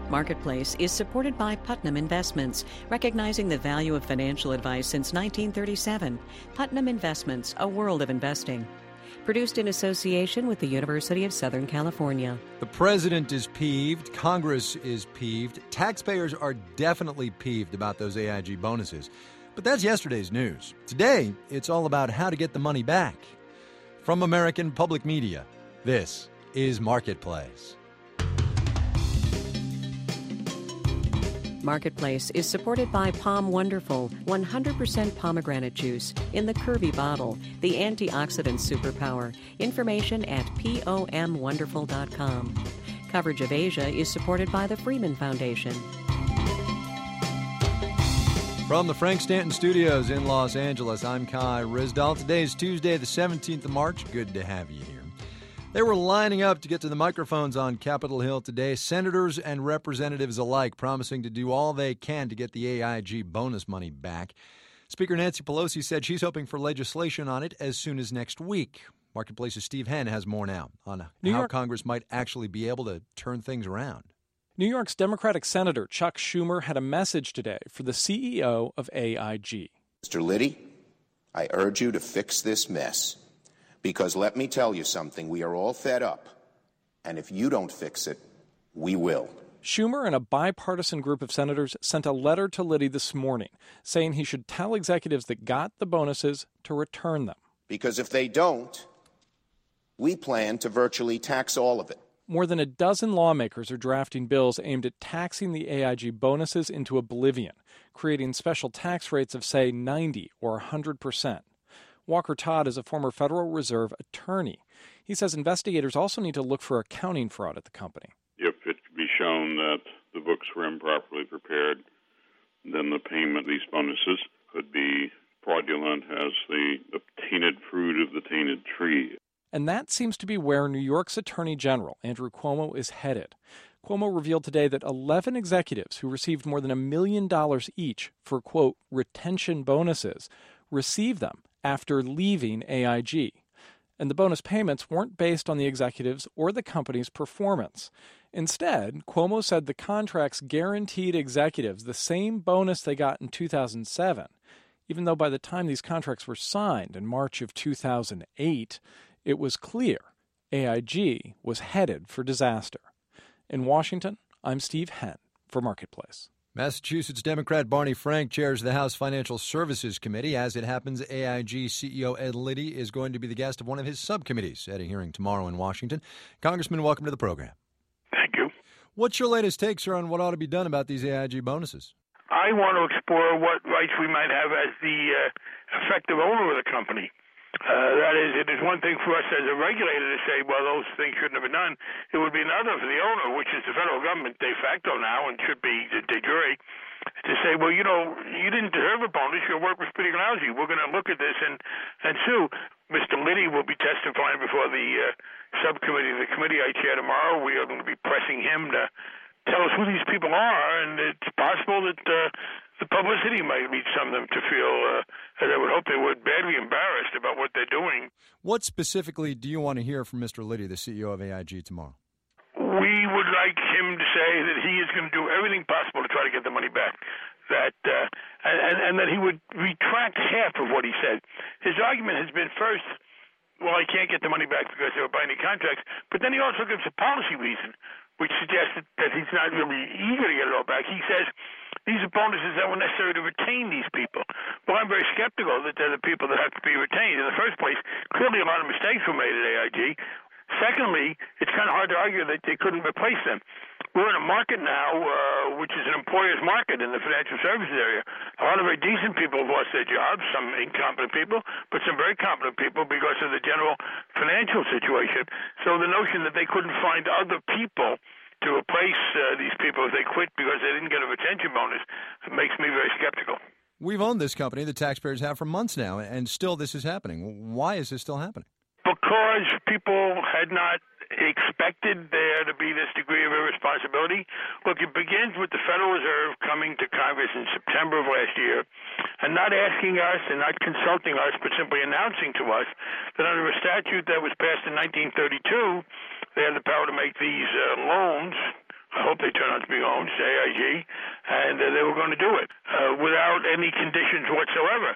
Marketplace is supported by Putnam Investments, recognizing the value of financial advice since 1937. Putnam Investments, a world of investing. Produced in association with the University of Southern California. The president is peeved. Congress is peeved. Taxpayers are definitely peeved about those AIG bonuses. But that's yesterday's news. Today, it's all about how to get the money back. From American Public Media, this is Marketplace. Marketplace is supported by Palm Wonderful, 100% pomegranate juice in the curvy bottle, the antioxidant superpower. Information at pomwonderful.com. Coverage of Asia is supported by the Freeman Foundation. From the Frank Stanton Studios in Los Angeles, I'm Kai Ryssdal. Today is Tuesday, the 17th of March. Good to have you here. They were lining up to get to the microphones on Capitol Hill today, senators and representatives alike, promising to do all they can to get the AIG bonus money back. Speaker Nancy Pelosi said she's hoping for legislation on it as soon as next week. Marketplace's Steve Henn has more now on how Congress might actually be able to turn things around. New York's Democratic Senator Chuck Schumer had a message today for the CEO of AIG. Mr. Liddy, I urge you to fix this mess. Because let me tell you something, we are all fed up. And if you don't fix it, we will. Schumer and a bipartisan group of senators sent a letter to Liddy this morning saying he should tell executives that got the bonuses to return them. Because if they don't, we plan to virtually tax all of it. More than a dozen lawmakers are drafting bills aimed at taxing the AIG bonuses into oblivion, creating special tax rates of, say, 90 or 100%. Walker Todd is a former Federal Reserve attorney. He says investigators also need to look for accounting fraud at the company. If it can be shown that the books were improperly prepared, then the payment of these bonuses could be fraudulent as the tainted fruit of the tainted tree. And that seems to be where New York's Attorney General, Andrew Cuomo, is headed. Cuomo revealed today that 11 executives who received more than $1 million each for, quote, retention bonuses received them after leaving AIG. And the bonus payments weren't based on the executives or the company's performance. Instead, Cuomo said the contracts guaranteed executives the same bonus they got in 2007, even though by the time these contracts were signed in March of 2008, it was clear AIG was headed for disaster. In Washington, I'm Steve Henn for Marketplace. Massachusetts Democrat Barney Frank chairs the House Financial Services Committee. As it happens, AIG CEO Ed Liddy is going to be the guest of one of his subcommittees at a hearing tomorrow in Washington. Congressman, welcome to the program. Thank you. What's your latest take, sir, on what ought to be done about these AIG bonuses? I want to explore what rights we might have as the effective owner of the company. That is, it is one thing for us as a regulator to say, well, those things shouldn't have been done. It would be another for the owner, which is the federal government de facto now and should be de jure, to say, well, you know, you didn't deserve a bonus. Your work was pretty lousy. We're going to look at this and sue. Mr. Liddy will be testifying before the subcommittee, the committee I chair tomorrow. We are going to be pressing him to tell us who these people are, and it's possible that the publicity might lead some of them to feel, as I would hope they would, badly embarrassed about what they're doing. What specifically do you want to hear from Mr. Liddy, the CEO of AIG, tomorrow? We would like him to say that he is going to do everything possible to try to get the money back, that and that he would retract half of what he said. His argument has been, first, well, I can't get the money back because they were binding contracts, but then he also gives a policy reason, which suggests that he's not really eager to get it all back. He says these are bonuses that were necessary to retain these people. Well, I'm very skeptical that they're the people that have to be retained. In the first place, clearly a lot of mistakes were made at AIG. Secondly, it's kind of hard to argue that they couldn't replace them. We're in a market now which is an employer's market in the financial services area. A lot of very decent people have lost their jobs, some incompetent people, but some very competent people because of the general financial situation. So the notion that they couldn't find other people to replace these people if they quit because they didn't get a retention bonus makes me very skeptical. We've owned this company, the taxpayers have, for months now, and still this is happening. Why is this still happening? Because people had not expected there to be this degree of irresponsibility. Look, it begins with the Federal Reserve coming to Congress in September of last year and not asking us and not consulting us, but simply announcing to us that under a statute that was passed in 1932, they had the power to make these loans. I hope they they turned out to be owned, AIG, and they were going to do it without any conditions whatsoever.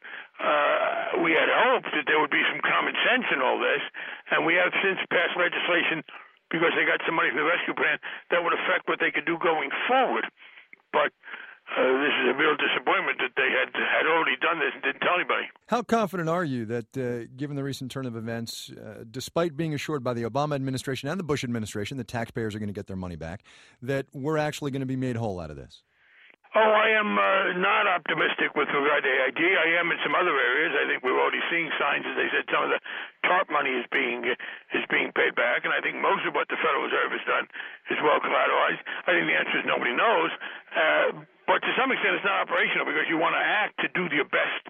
We had hoped that there would be some common sense in all this, and we have since passed legislation because they got some money from the rescue plan that would affect what they could do going forward. But this is a real disappointment that they had already done this and didn't tell anybody. How confident are you that, given the recent turn of events, despite being assured by the Obama administration and the Bush administration that taxpayers are going to get their money back, that we're actually going to be made whole out of this? Oh, I am not optimistic with regard to AIG. I am in some other areas. I think we're already seeing signs, as they said, some of the TARP money is being paid back, and I think most of what the Federal Reserve has done is well collateralized. I think the answer is nobody knows. But to some extent, it's not operational because you want to act to do your best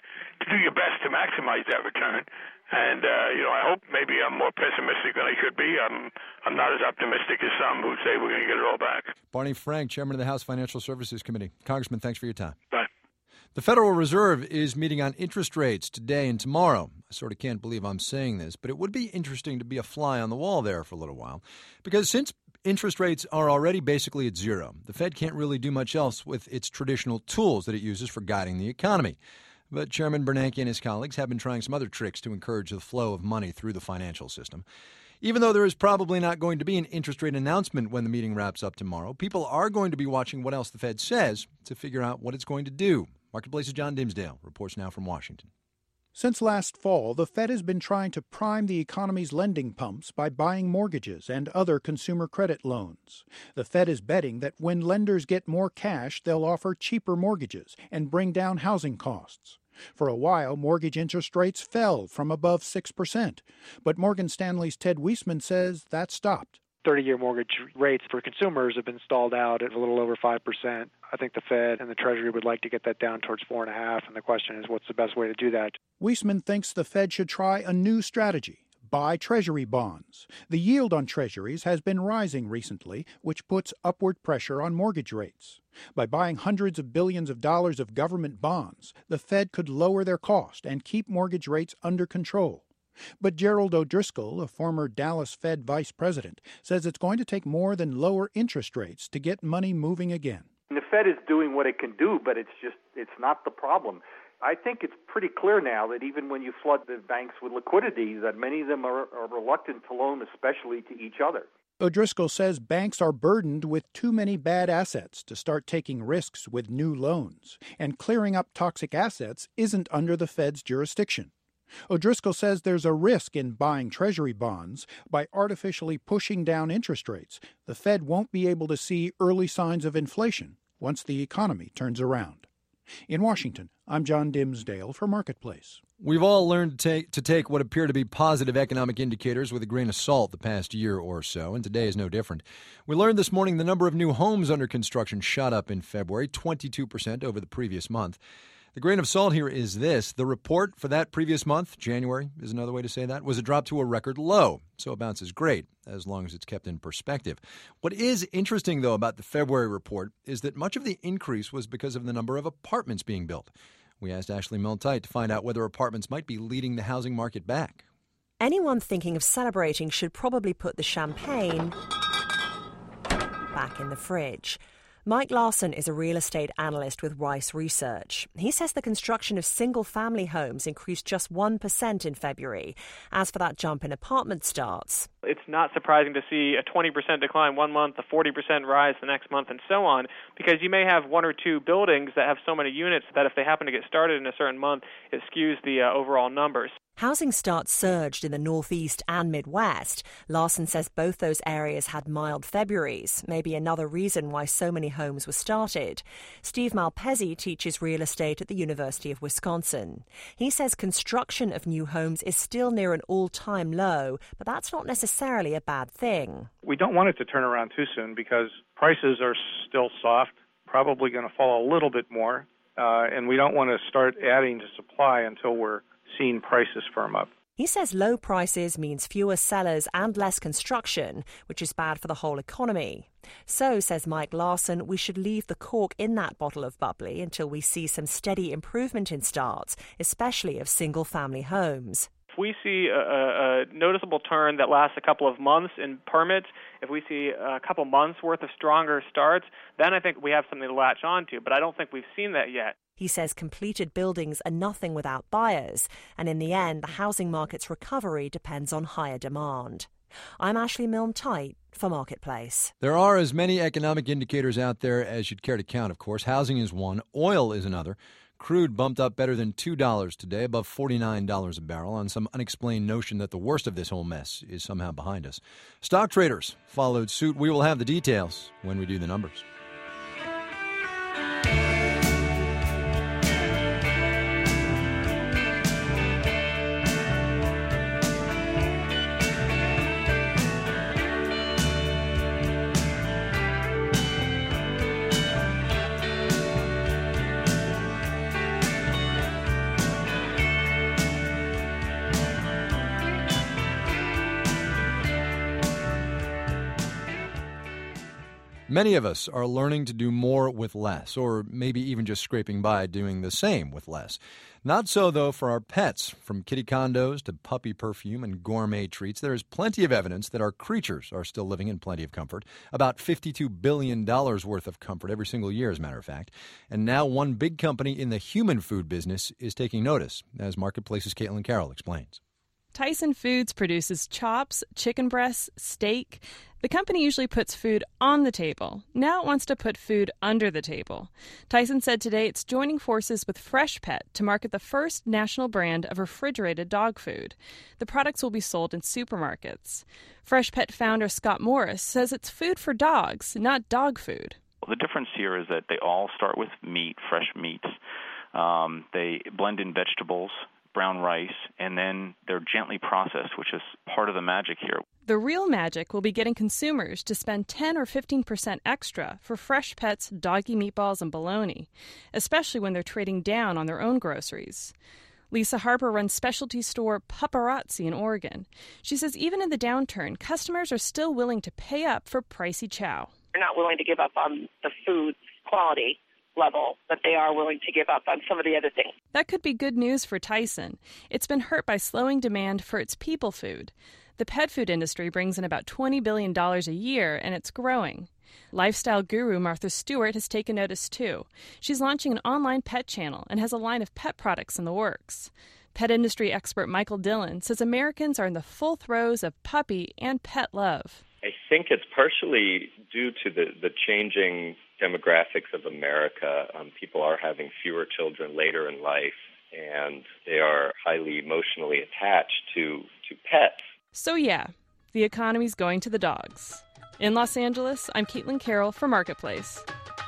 to maximize that return. And I hope maybe I'm more pessimistic than I should be. I'm not as optimistic as some who say we're going to get it all back. Barney Frank, Chairman of the House Financial Services Committee. Congressman, thanks for your time. Bye. The Federal Reserve is meeting on interest rates today and tomorrow. I sort of can't believe I'm saying this, but it would be interesting to be a fly on the wall there for a little while. Because since interest rates are already basically at zero, the Fed can't really do much else with its traditional tools that it uses for guiding the economy. But Chairman Bernanke and his colleagues have been trying some other tricks to encourage the flow of money through the financial system. Even though there is probably not going to be an interest rate announcement when the meeting wraps up tomorrow, people are going to be watching what else the Fed says to figure out what it's going to do. Marketplace's John Dimsdale reports now from Washington. Since last fall, the Fed has been trying to prime the economy's lending pumps by buying mortgages and other consumer credit loans. The Fed is betting that when lenders get more cash, they'll offer cheaper mortgages and bring down housing costs. For a while, mortgage interest rates fell from above 6%. But Morgan Stanley's Ted Weissman says that stopped. 30-year mortgage rates for consumers have been stalled out at a little over 5%. I think the Fed and the Treasury would like to get that down towards 4.5%, and the question is, what's the best way to do that? Weissman thinks the Fed should try a new strategy: buy Treasury bonds. The yield on Treasuries has been rising recently, which puts upward pressure on mortgage rates. By buying hundreds of billions of dollars of government bonds, the Fed could lower their cost and keep mortgage rates under control. But Gerald O'Driscoll, a former Dallas Fed vice president, says it's going to take more than lower interest rates to get money moving again. The Fed is doing what it can do, but it's not the problem. I think it's pretty clear now that even when you flood the banks with liquidity, that many of them are reluctant to loan, especially to each other. O'Driscoll says banks are burdened with too many bad assets to start taking risks with new loans, and clearing up toxic assets isn't under the Fed's jurisdiction. O'Driscoll says there's a risk in buying Treasury bonds. By artificially pushing down interest rates, the Fed won't be able to see early signs of inflation once the economy turns around. In Washington, I'm John Dimsdale for Marketplace. We've all learned to take what appear to be positive economic indicators with a grain of salt the past year or so, and today is no different. We learned this morning the number of new homes under construction shot up in February, 22% over the previous month. The grain of salt here is this: the report for that previous month, January is another way to say that, was a drop to a record low. So a bounce is great, as long as it's kept in perspective. What is interesting, though, about the February report is that much of the increase was because of the number of apartments being built. We asked Ashley Milne-Tite to find out whether apartments might be leading the housing market back. Anyone thinking of celebrating should probably put the champagne back in the fridge. Mike Larson is a real estate analyst with Rice Research. He says the construction of single-family homes increased just 1% in February. As for that jump in apartment starts, It's not surprising to see a 20% decline one month, a 40% rise the next month, and so on, because you may have one or two buildings that have so many units that if they happen to get started in a certain month, it skews the overall numbers. housing starts surged in the Northeast and Midwest. Larson says both those areas had mild Februaries, maybe another reason why so many homes were started. Steve Malpezzi teaches real estate at the University of Wisconsin. He says construction of new homes is still near an all-time low, but that's not necessarily a bad thing. We don't want it to turn around too soon because prices are still soft, probably going to fall a little bit more, and we don't want to start adding to supply until we're seeing prices firm up. He says low prices means fewer sellers and less construction, which is bad for the whole economy. So, says Mike Larson, we should leave the cork in that bottle of bubbly until we see some steady improvement in starts, especially of single-family homes. If we see a noticeable turn that lasts a couple of months in permits, if we see a couple months' worth of stronger starts, then I think we have something to latch onto. But I don't think we've seen that yet. He says completed buildings are nothing without buyers, and in the end, the housing market's recovery depends on higher demand. I'm Ashley Milne-Tite for Marketplace. There are as many economic indicators out there as you'd care to count, of course. Housing is one. Oil is another. Crude bumped up better than $2 today, above $49 a barrel, on some unexplained notion that the worst of this whole mess is somehow behind us. Stock traders followed suit. We will have the details when we do the numbers. Many of us are learning to do more with less, or maybe even just scraping by doing the same with less. Not so, though, for our pets. From kitty condos to puppy perfume and gourmet treats, there is plenty of evidence that our creatures are still living in plenty of comfort. About $52 billion worth of comfort every single year, as a matter of fact. And now one big company in the human food business is taking notice, as Marketplace's Caitlin Carroll explains. Tyson Foods produces chops, chicken breasts, steak. The company usually puts food on the table. Now it wants to put food under the table. Tyson said today it's joining forces with Freshpet to market the first national brand of refrigerated dog food. The products will be sold in supermarkets. Freshpet founder Scott Morris says it's food for dogs, not dog food. Well, the difference here is that they all start with meat, fresh meats. They blend in vegetables, brown rice, and then they're gently processed, which is part of the magic here. The real magic will be getting consumers to spend 10 or 15% extra for Freshpet's doggy meatballs and bologna, especially when they're trading down on their own groceries. Lisa Harper runs specialty store Paparazzi in Oregon. She says even in the downturn, customers are still willing to pay up for pricey chow. They're not willing to give up on the food quality level, but they are willing to give up on some of the other things. That could be good news for Tyson. It's been hurt by slowing demand for its people food. The pet food industry brings in about $20 billion a year, and it's growing. Lifestyle guru Martha Stewart has taken notice, too. She's launching an online pet channel and has a line of pet products in the works. Pet industry expert Michael Dillon says Americans are in the full throes of puppy and pet love. I think it's partially due to the changing demographics of America. People are having fewer children later in life, and they are highly emotionally attached to pets. So yeah, the economy's going to the dogs. In Los Angeles, I'm Caitlin Carroll for Marketplace.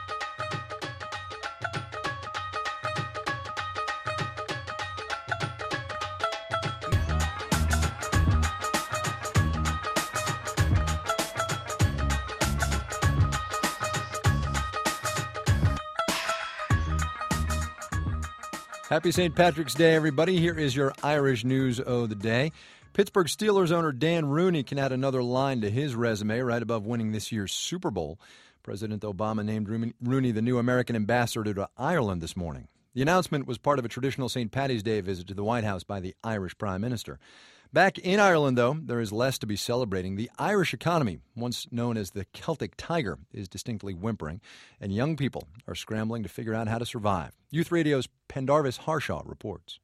Happy St. Patrick's Day, everybody. Here is your Irish news of the day. Pittsburgh Steelers owner Dan Rooney can add another line to his resume right above winning this year's Super Bowl. President Obama named Rooney the new American ambassador to Ireland this morning. The announcement was part of a traditional St. Paddy's Day visit to the White House by the Irish Prime Minister. Back in Ireland, though, there is less to be celebrating. The Irish economy, once known as the Celtic Tiger, is distinctly whimpering, and young people are scrambling to figure out how to survive. Youth Radio's Pendarvis Harshaw reports.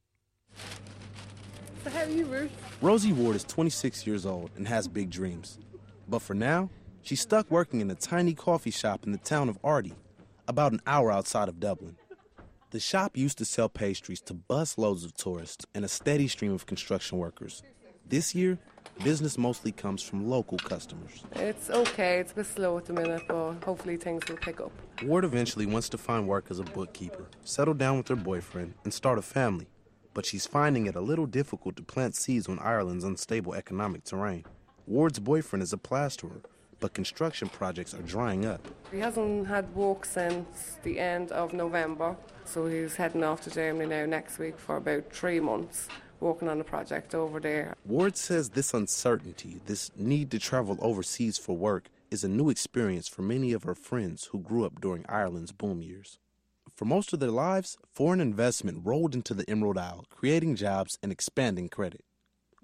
So how are you, Ruth? Rosie Ward is 26 years old and has big dreams. But for now, she's stuck working in a tiny coffee shop in the town of Ardee, about an hour outside of Dublin. The shop used to sell pastries to bus loads of tourists and a steady stream of construction workers. This year, business mostly comes from local customers. It's okay. It's a bit slow at the minute, but hopefully things will pick up. Ward eventually wants to find work as a bookkeeper, settle down with her boyfriend, and start a family. But she's finding it a little difficult to plant seeds on Ireland's unstable economic terrain. Ward's boyfriend is a plasterer, but construction projects are drying up. He hasn't had work since the end of November, so he's heading off to Germany now next week for about 3 months, working on a project over there. Ward says this uncertainty, this need to travel overseas for work, is a new experience for many of her friends who grew up during Ireland's boom years. For most of their lives, foreign investment rolled into the Emerald Isle, creating jobs and expanding credit.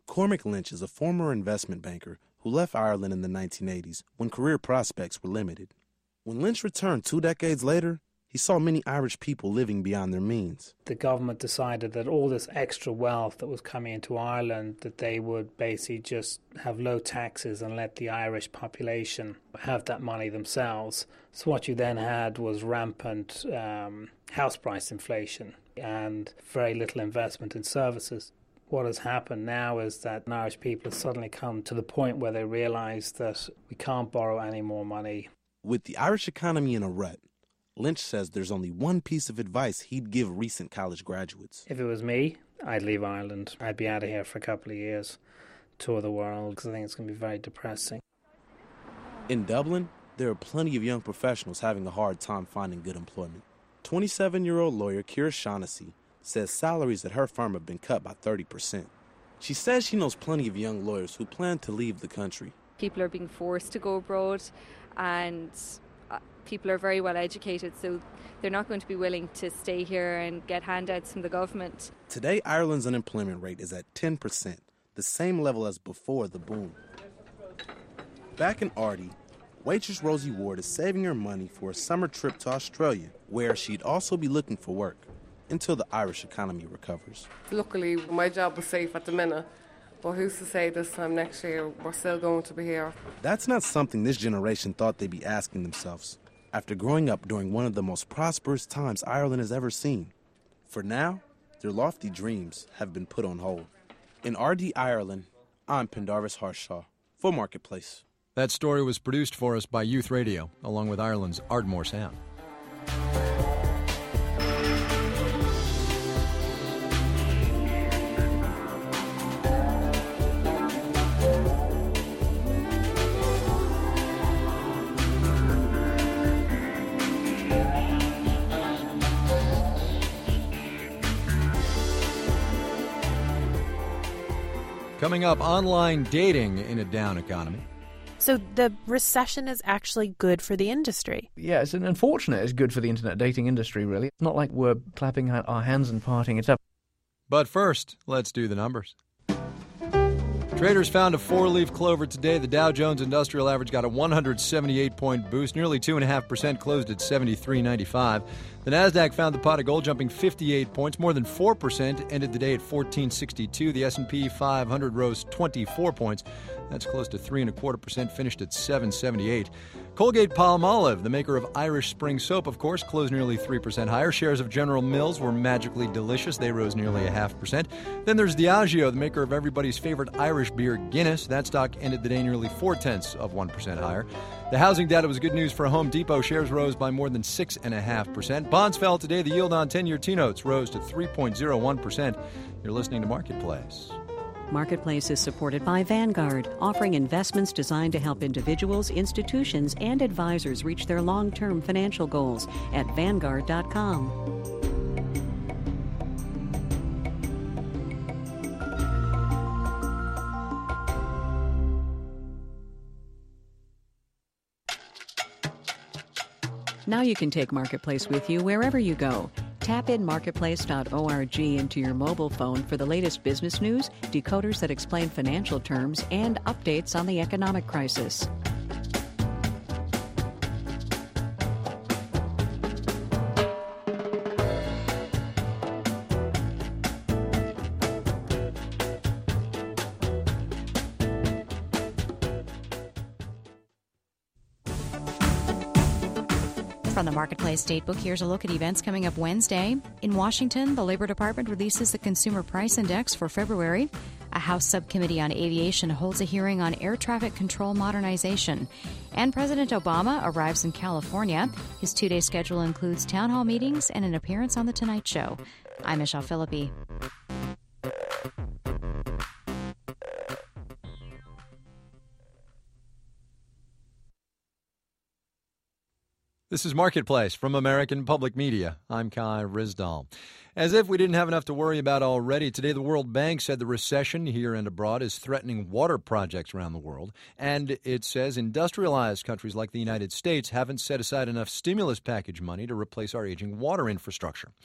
Cormac Lynch is a former investment banker who left Ireland in the 1980s when career prospects were limited. When Lynch returned 2 decades later, he saw many Irish people living beyond their means. The government decided that all this extra wealth that was coming into Ireland, that they would basically just have low taxes and let the Irish population have that money themselves. So what you then had was rampant house price inflation and very little investment in services. What has happened now is that Irish people have suddenly come to the point where they realise that we can't borrow any more money. With the Irish economy in a rut, Lynch says there's only one piece of advice he'd give recent college graduates. If it was me, I'd leave Ireland. I'd be out of here for a couple of years, tour the world, because I think it's going to be very depressing. In Dublin, there are plenty of young professionals having a hard time finding good employment. 27-year-old lawyer Ciara Shaughnessy says salaries at her firm have been cut by 30%. She says she knows plenty of young lawyers who plan to leave the country. People are being forced to go abroad, and people are very well educated, so they're not going to be willing to stay here and get handouts from the government. Today, Ireland's unemployment rate is at 10%, the same level as before the boom. Back in Ardee, waitress Rosie Ward is saving her money for a summer trip to Australia, where she'd also be looking for work until the Irish economy recovers. Luckily, my job is safe at the minute, but who's to say this time next year we're still going to be here? That's not something this generation thought they'd be asking themselves after growing up during one of the most prosperous times Ireland has ever seen. For now, their lofty dreams have been put on hold. In Ardee, Ireland, I'm Pendarvis Harshaw for Marketplace. That story was produced for us by Youth Radio, along with Ireland's Ardmore Sound. Coming up, online dating in a down economy. So the recession is actually good for the industry. Yeah, it's unfortunate it's good for the internet dating industry, really. It's not like we're clapping our hands and parting it up. But first, let's do the numbers. Traders found a four-leaf clover today. The Dow Jones Industrial Average got a 178-point boost, nearly 2.5%, closed at 73.95. The Nasdaq found the pot of gold jumping 58 points, more than 4%, ended the day at 1462. The S&P 500 rose 24 points. That's close to 3.25%, finished at 778. Colgate-Palmolive, the maker of Irish Spring Soap, of course, closed nearly 3% higher. Shares of General Mills were magically delicious. They rose nearly 0.5%. Then there's Diageo, the maker of everybody's favorite Irish beer, Guinness. That stock ended the day nearly 0.4% higher. The housing data was good news for Home Depot. Shares rose by more than 6.5%. Bonds fell today. The yield on 10-year T-notes rose to 3.01%. You're listening to Marketplace. Marketplace is supported by Vanguard, offering investments designed to help individuals, institutions, and advisors reach their long-term financial goals at Vanguard.com. Now you can take Marketplace with you wherever you go. Tap in marketplace.org into your mobile phone for the latest business news, decoders that explain financial terms, and updates on the economic crisis. From the Marketplace Datebook, here's a look at events coming up Wednesday. In Washington, the Labor Department releases the Consumer Price Index for February. A House Subcommittee on Aviation holds a hearing on air traffic control modernization. And President Obama arrives in California. His two-day schedule includes town hall meetings and an appearance on The Tonight Show. I'm Michelle Philippi. This is Marketplace from American Public Media. I'm Kai Rizdal. As if we didn't have enough to worry about already, today the World Bank said the recession here and abroad is threatening water projects around the world. And it says industrialized countries like the United States haven't set aside enough stimulus package money to replace our aging water infrastructure.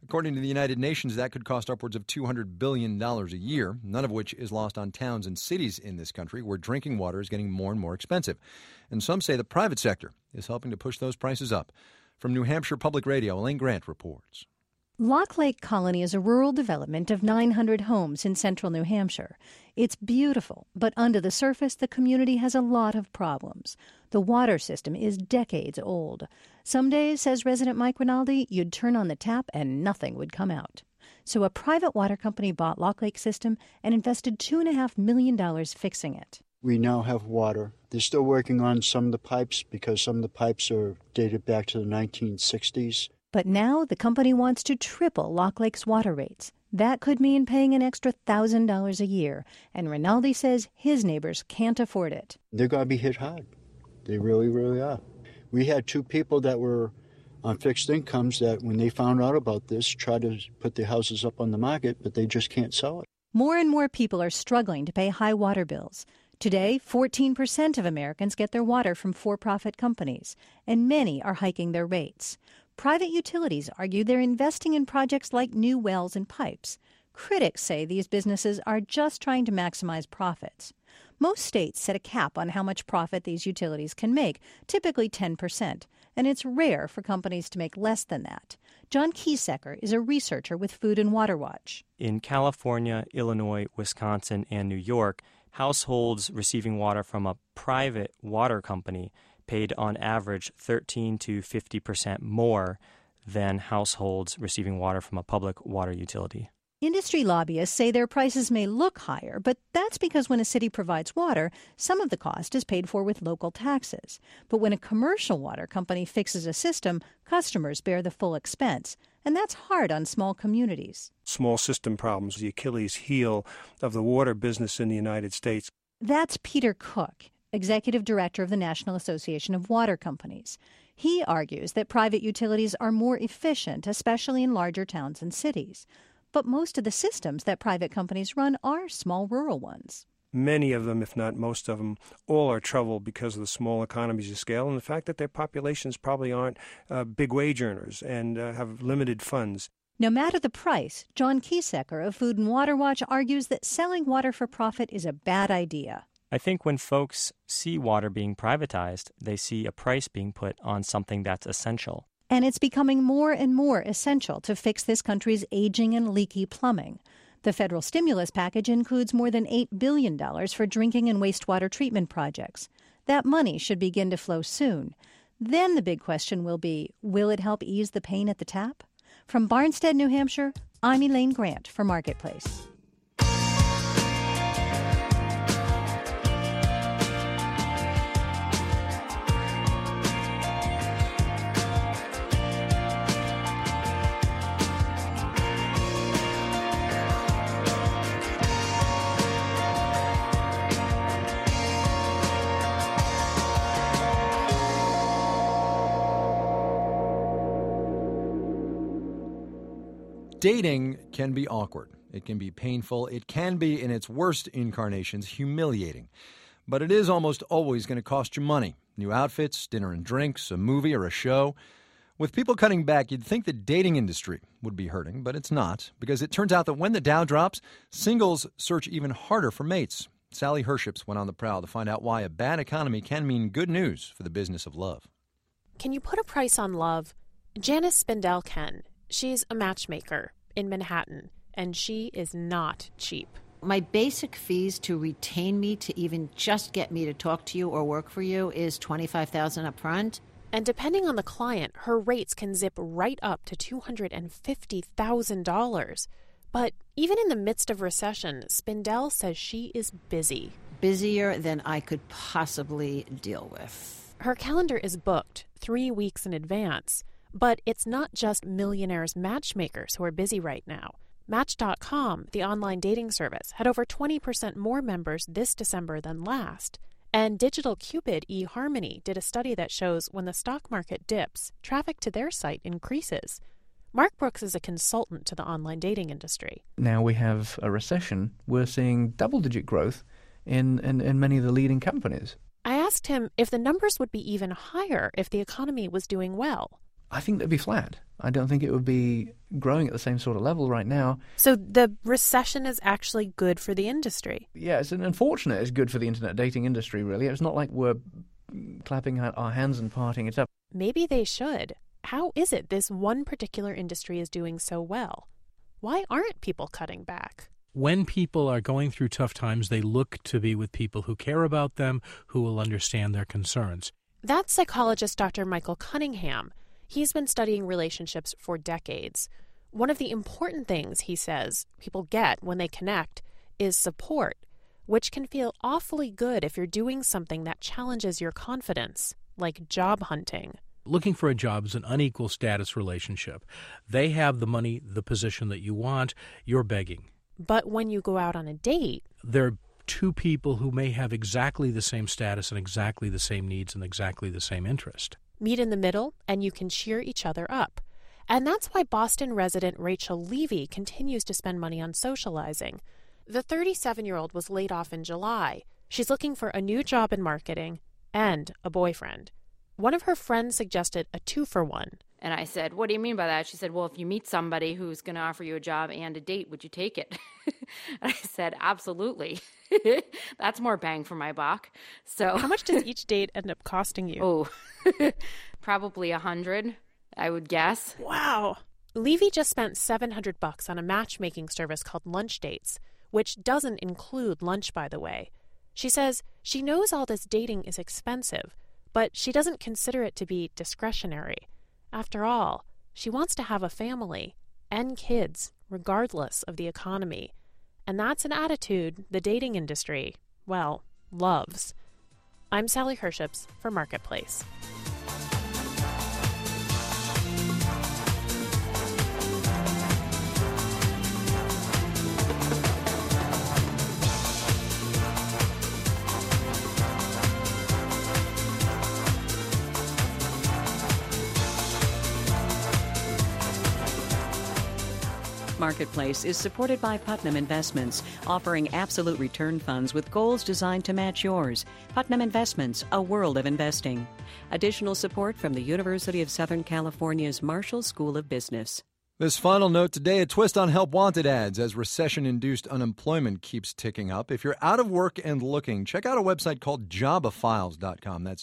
According to the United Nations, that could cost upwards of $200 billion a year, none of which is lost on towns and cities in this country where drinking water is getting more and more expensive. And some say the private sector is helping to push those prices up. From New Hampshire Public Radio, Elaine Grant reports. Lock Lake Colony is a rural development of 900 homes in central New Hampshire. It's beautiful, but under the surface, the community has a lot of problems. The water system is decades old. Some days, says resident Mike Rinaldi, you'd turn on the tap and nothing would come out. So a private water company bought Lock Lake System and invested $2.5 million fixing it. We now have water. They're still working on some of the pipes because some of the pipes are dated back to the 1960s. But now the company wants to triple Lock Lake's water rates. That could mean paying an extra $1,000 a year, and Rinaldi says his neighbors can't afford it. They're going to be hit hard. They really, really are. We had two people that were on fixed incomes that, when they found out about this, tried to put their houses up on the market, but they just can't sell it. More and more people are struggling to pay high water bills. Today, 14% of Americans get their water from for-profit companies, and many are hiking their rates. Private utilities argue they're investing in projects like new wells and pipes. Critics say these businesses are just trying to maximize profits. Most states set a cap on how much profit these utilities can make, typically 10%, and it's rare for companies to make less than that. John Kiesecker is a researcher with Food and Water Watch. In California, Illinois, Wisconsin, and New York, households receiving water from a private water company paid on average 13 to 50% more than households receiving water from a public water utility. Industry lobbyists say their prices may look higher, but that's because when a city provides water, some of the cost is paid for with local taxes. But when a commercial water company fixes a system, customers bear the full expense, and that's hard on small communities. Small system problems, the Achilles heel of the water business in the United States. That's Peter Cook, executive director of the National Association of Water Companies. He argues that private utilities are more efficient, especially in larger towns and cities. But most of the systems that private companies run are small rural ones. Many of them, if not most of them, all are troubled because of the small economies of scale and the fact that their populations probably aren't big wage earners and have limited funds. No matter the price, John Kiesecker of Food and Water Watch argues that selling water for profit is a bad idea. I think when folks see water being privatized, they see a price being put on something that's essential. And it's becoming more and more essential to fix this country's aging and leaky plumbing. The federal stimulus package includes more than $8 billion for drinking and wastewater treatment projects. That money should begin to flow soon. Then the big question will be, will it help ease the pain at the tap? From Barnstead, New Hampshire, I'm Elaine Grant for Marketplace. Dating can be awkward. It can be painful. It can be, in its worst incarnations, humiliating. But it is almost always going to cost you money. New outfits, dinner and drinks, a movie or a show. With people cutting back, you'd think the dating industry would be hurting, but it's not, because it turns out that when the Dow drops, singles search even harder for mates. Sally Herships went on the prowl to find out why a bad economy can mean good news for the business of love. Can you put a price on love? Janice Spindell can. She's a matchmaker in Manhattan, and she is not cheap. My basic fees to retain me, to even just get me to talk to you or work for you, is $25,000 up front. And depending on the client, her rates can zip right up to $250,000. But even in the midst of recession, Spindell says she is busy. Busier than I could possibly deal with. Her calendar is booked 3 weeks in advance. But it's not just millionaires matchmakers who are busy right now. Match.com, the online dating service, had over 20% more members this December than last. And Digital Cupid eHarmony did a study that shows when the stock market dips, traffic to their site increases. Mark Brooks is a consultant to the online dating industry. Now we have a recession. We're seeing double-digit growth in many of the leading companies. I asked him if the numbers would be even higher if the economy was doing well. I think they'd be flat. I don't think it would be growing at the same sort of level right now. So the recession is actually good for the industry? Yeah, it's unfortunate. It's good for the internet dating industry, really. It's not like we're clapping our hands and parting it up. Maybe they should. How is it this one particular industry is doing so well? Why aren't people cutting back? When people are going through tough times, they look to be with people who care about them, who will understand their concerns. That's psychologist Dr. Michael Cunningham. He's been studying relationships for decades. One of the important things, he says, people get when they connect is support, which can feel awfully good if you're doing something that challenges your confidence, like job hunting. Looking for a job is an unequal status relationship. They have the money, the position that you want, you're begging. But when you go out on a date, there are two people who may have exactly the same status and exactly the same needs and exactly the same interest. Meet in the middle, and you can cheer each other up. And that's why Boston resident Rachel Levy continues to spend money on socializing. The 37-year-old was laid off in July. She's looking for a new job in marketing and a boyfriend. One of her friends suggested a 2-for-1. And I said, what do you mean by that? She said, well, if you meet somebody who's going to offer you a job and a date, would you take it? And I said, absolutely. That's more bang for my buck. So how much does each date end up costing you? Oh, probably $100, I would guess. Wow. Levy just spent $700 on a matchmaking service called Lunch Dates, which doesn't include lunch, by the way. She says she knows all this dating is expensive, but she doesn't consider it to be discretionary. After all, she wants to have a family and kids, regardless of the economy. And that's an attitude the dating industry, well, loves. I'm Sally Herships for Marketplace. Marketplace is supported by Putnam Investments, offering absolute return funds with goals designed to match yours. Putnam Investments, a world of investing. Additional support from the University of Southern California's Marshall School of Business. This final note today, a twist on help wanted ads as recession-induced unemployment keeps ticking up. If you're out of work and looking, check out a website called Jobafiles.com. That's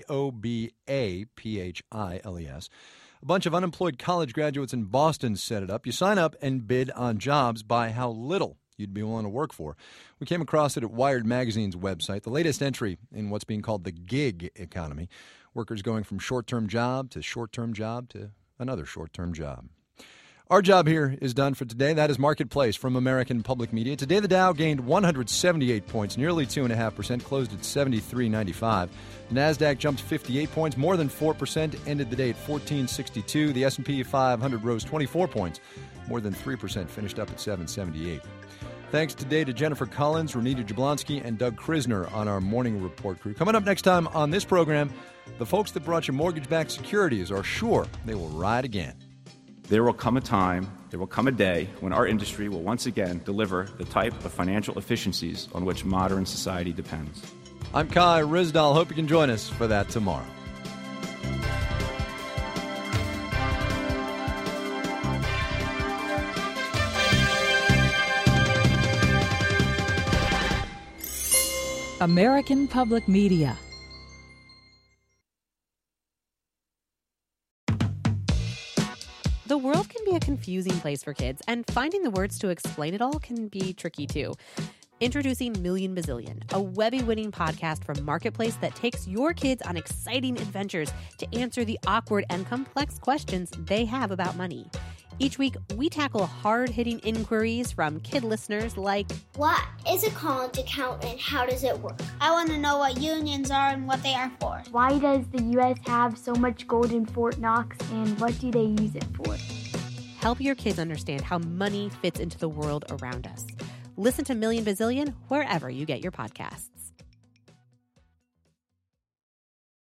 Jobapiles. A bunch of unemployed college graduates in Boston set it up. You sign up and bid on jobs by how little you'd be willing to work for. We came across it at Wired Magazine's website, the latest entry in what's being called the gig economy. Workers going from short-term job to another short-term job. Our job here is done for today. That is Marketplace from American Public Media. Today, the Dow gained 178 points, nearly 2.5%, closed at 73.95. The NASDAQ jumped 58 points, more than 4%, ended the day at 1462. The S&P 500 rose 24 points, more than 3%, finished up at 778. Thanks today to Jennifer Collins, Renita Jablonski, and Doug Krisner on our morning report crew. Coming up next time on this program, the folks that brought you mortgage-backed securities are sure they will ride again. There will come a time, there will come a day when our industry will once again deliver the type of financial efficiencies on which modern society depends. I'm Kai Ryssdal. Hope you can join us for that tomorrow. American Public Media. The world can be a confusing place for kids, and finding the words to explain it all can be tricky too. Introducing Million Bazillion, a Webby-winning podcast from Marketplace that takes your kids on exciting adventures to answer the awkward and complex questions they have about money. Each week, we tackle hard-hitting inquiries from kid listeners like, what is a college account and how does it work? I want to know what unions are and what they are for. Why does the U.S. have so much gold in Fort Knox and what do they use it for? Help your kids understand how money fits into the world around us. Listen to Million Bazillion wherever you get your podcasts.